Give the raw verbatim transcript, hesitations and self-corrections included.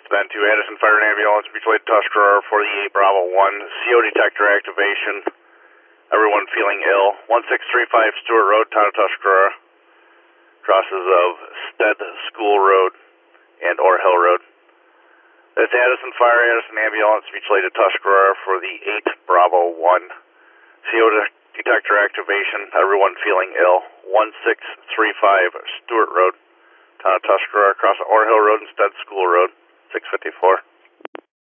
Ben two, Addison Fire and Ambulance, mutual aid Tuscarora for the eight Bravo one, C O detector activation, everyone feeling ill, one six three five Stewart Road, town of Tuscarora, crosses of Stead School Road and Ore Hill Road. That's Addison Fire, Addison Ambulance, mutual aid Tuscarora for the eight Bravo one, C O detector activation, everyone feeling ill, one six three five Stewart Road, town of Tuscarora, across Ore Hill Road and Stead School Road, six fifty-four.